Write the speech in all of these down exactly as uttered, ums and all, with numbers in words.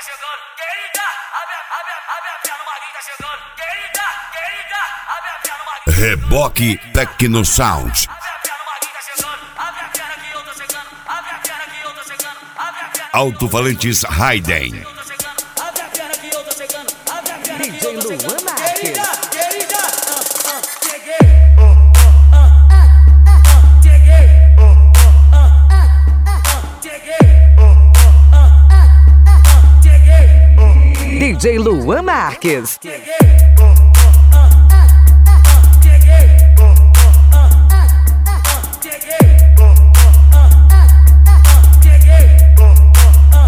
chegando. Querida, abre, abre, abre a perna, o Maguinho tá chegando. Querida, querida, abre a perna, o Maguinho. Reboque Tecno Sound. Abre a perna, o Maguinho tá chegando. Abre a perna que eu tô chegando. Abre a perna que eu tô chegando. Abre a perna. Alto-falantes Raiden. Eu tô chegando. Abre a perna que eu tô chegando. Abre a perna que D J eu tô chegando. Luan Marques. Querida, querida, ah, ah, cheguei. Ah, ah, ah, cheguei. Ah, ah, ah, cheguei. Ah, ah, ah, cheguei. D J Luan Marques. Cheguei. Ah, ah, ah, cheguei. Ah, ah, ah, cheguei. Ah, ah, ah, cheguei. Ah,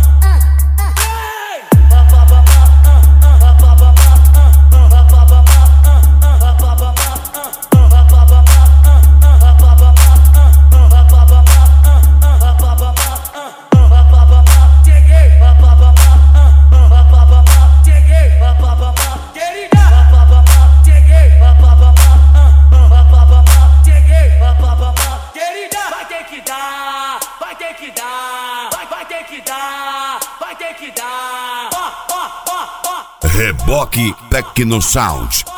vai ter que dar, vai, vai ter que dar, vai ter que dar. Ó, ó, ó, ó. Reboque Tecno Sound.